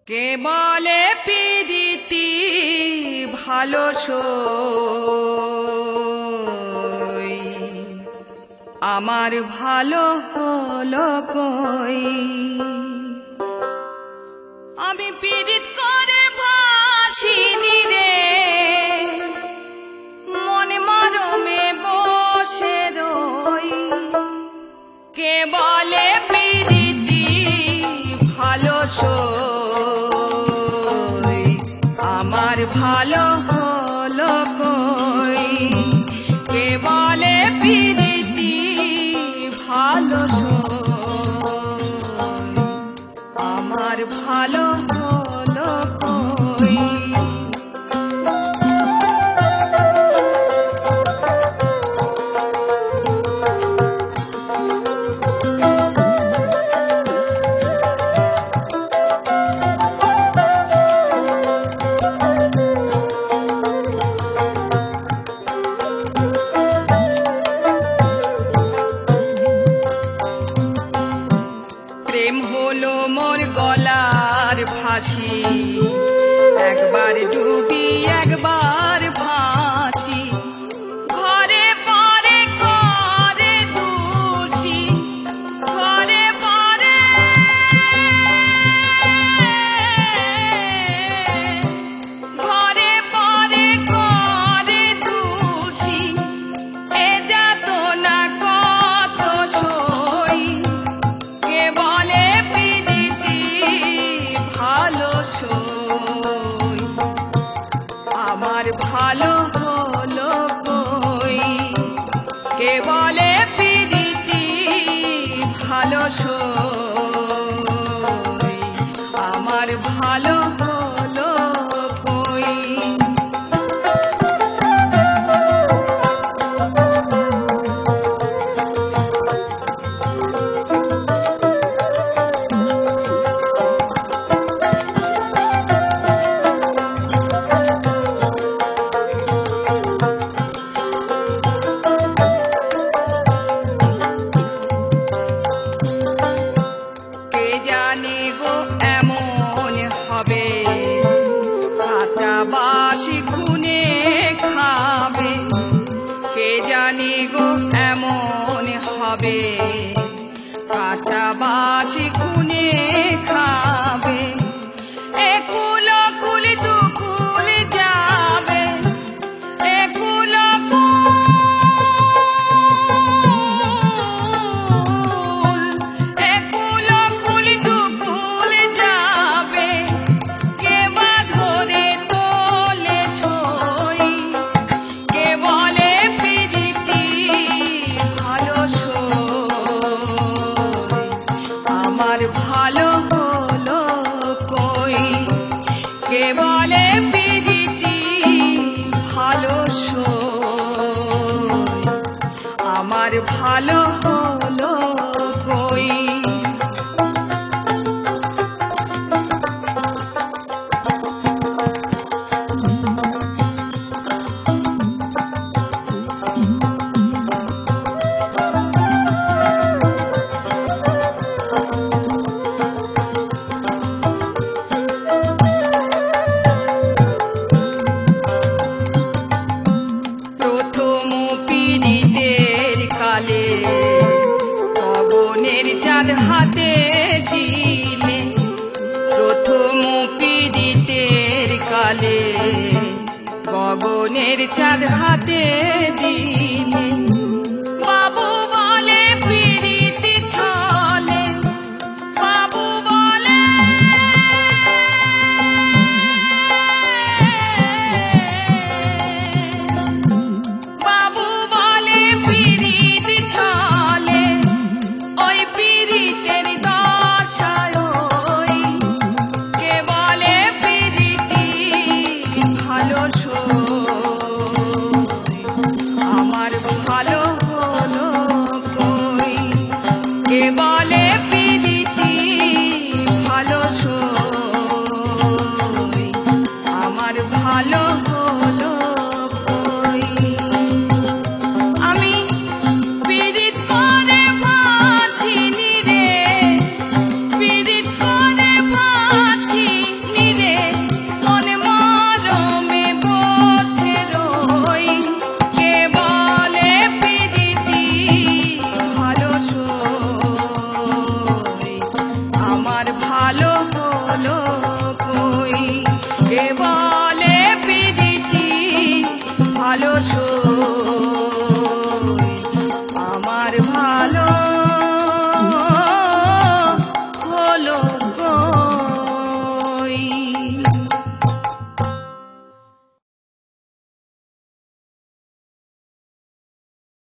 কে বলে প্রীতি ভালোসই, আমার ভালো হলো কই। আমি পীড়িত করে বাসিনি রে, মনে মরমে বসে রই। কে বলে প্রীতি ভালোসই, আমার ভালো হলো কই। কে বলে প্রীতি ভালোসই, আমার ভালো হলো কই। প্রেম হলো মোর গলার ফাঁসি, একবার ডুবি একবার ভাসি। ঘরে পরে করে দোষী, ঘরে পরে ঘরে পরে করে দোষী। এ যাতনা কত সই। কে বলে প্রীতি ভালোসই, আমার ভালো হলো কই। কে বলে প্রীতি ভালোসই, আমার ভালো হলো কই। কে জানে গো এমন হবে, কাঁচা বাসি খুনে খাবে। কে জানে গো এমন হবে, কাঁচা বাসি খুনে খাবে। একুল কুল দুকুল যাবে, একুল একুল কুল দুকুল যাবে। কে বা ধরে তোলে ছই। কে বলে প্রীতি ভালোসই, আমার ভালো হলো কই। কে বলে প্রীতি ভালোসই, আমার ভালো হলো কই। প্রথম পীড়িতের কালে গগনের চাঁদ হাতে দিলে। প্রথম পীড়িতের কালে গগনের চাঁদ হাতে দিলে।